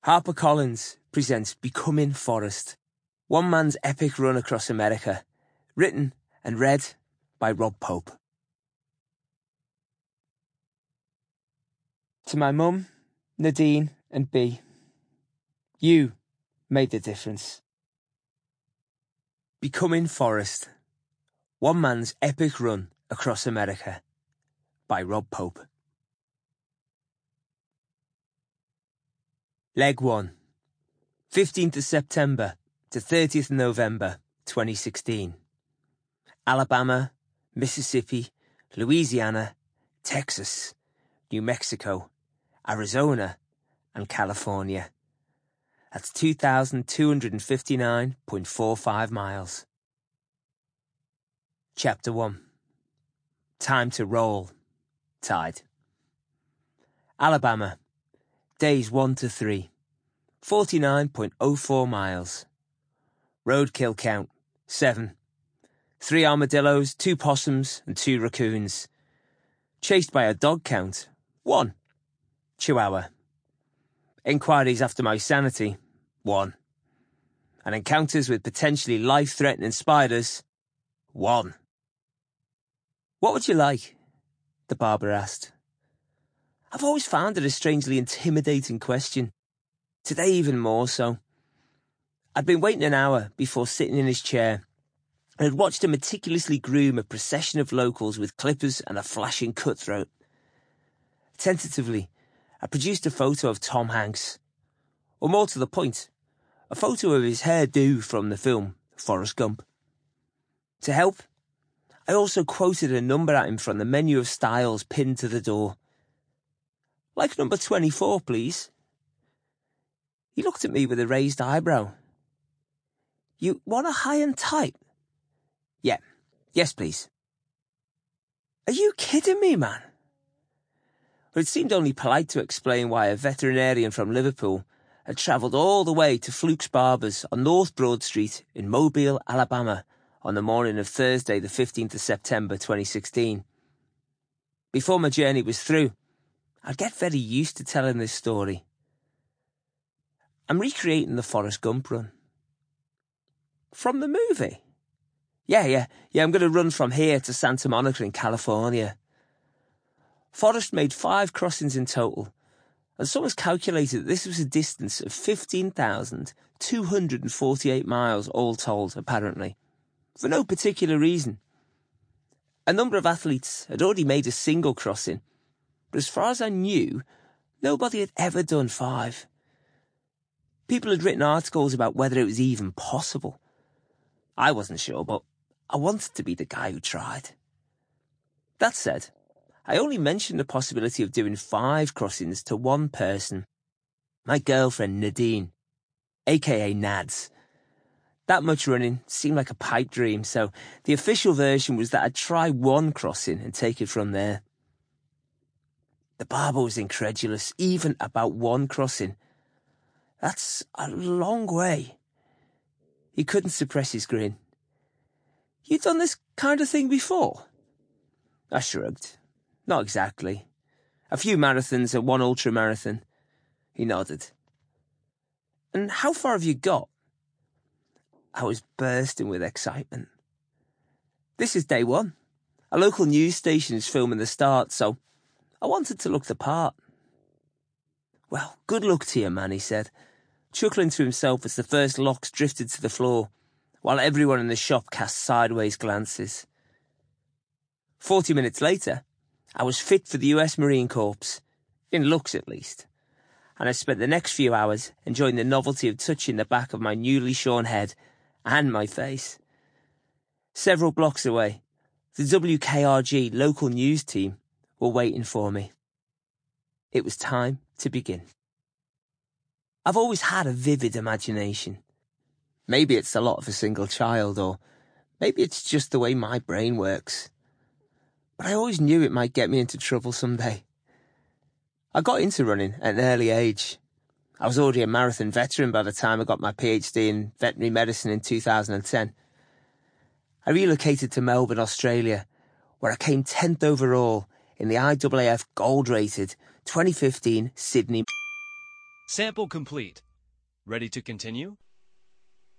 HarperCollins presents Becoming Forrest, one man's epic run across America, written and read by Rob Pope. To my mum, Nadine and Bea, you made the difference. Becoming Forrest, one man's epic run across America by Rob Pope. Leg 1, 15th of September to 30th November 2016. Alabama, Mississippi, Louisiana, Texas, New Mexico, Arizona, and California. That's 2,259.45 miles. Chapter 1. Time to roll. Tide. Alabama. Days 1 to 3. 49.04 miles. Roadkill count, 7. 3 armadillos, 2 possums, and 2 raccoons. Chased by a dog count, 1. Chihuahua. Inquiries after my sanity, 1. And encounters with potentially life-threatening spiders, 1. What would you like? The barber asked. I've always found it a strangely intimidating question. Today even more so. I'd been waiting an hour before sitting in his chair and had watched him meticulously groom a procession of locals with clippers and a flashing cutthroat. Tentatively, I produced a photo of Tom Hanks. Or more to the point, a photo of his hairdo from the film Forrest Gump. To help, I also quoted a number at him from the menu of styles pinned to the door. Like number 24, please. He looked at me with a raised eyebrow. You want a high-end type? Yeah. Yes, please. Are you kidding me, man? But it seemed only polite to explain why a veterinarian from Liverpool had travelled all the way to Fluke's Barbers on North Broad Street in Mobile, Alabama, on the morning of Thursday, the 15th of September 2016. Before my journey was through, I'd get very used to telling this story. I'm recreating the Forrest Gump run. From the movie? Yeah, I'm going to run from here to Santa Monica in California. Forrest made 5 crossings in total, and someone's calculated that this was a distance of 15,248 miles all told, apparently, for no particular reason. A number of athletes had already made a single crossing, but as far as I knew, nobody had ever done 5. People had written articles about whether it was even possible. I wasn't sure, but I wanted to be the guy who tried. That said, I only mentioned the possibility of doing 5 crossings to one person. My girlfriend Nadine, aka Nads. That much running seemed like a pipe dream, so the official version was that I'd try 1 crossing and take it from there. The barber was incredulous, even about 1 crossing. That's a long way. He couldn't suppress his grin. You done this kind of thing before? I shrugged. Not exactly. A few marathons and 1 ultramarathon. He nodded. And how far have you got? I was bursting with excitement. This is day 1. A local news station is filming the start, so I wanted to look the part. Well, good luck to you, man, he said, chuckling to himself as the first locks drifted to the floor, while everyone in the shop cast sideways glances. 40 minutes later, I was fit for the US Marine Corps, in looks at least, and I spent the next few hours enjoying the novelty of touching the back of my newly shorn head and my face. Several blocks away, the WKRG local news team were waiting for me. It was time to begin. I've always had a vivid imagination. Maybe it's the lot of a single child, or maybe it's just the way my brain works. But I always knew it might get me into trouble someday. I got into running at an early age. I was already a marathon veteran by the time I got my PhD in veterinary medicine in 2010. I relocated to Melbourne, Australia, where I came 10th overall in the IAAF gold-rated 2015 Sydney. Sample complete. Ready to continue?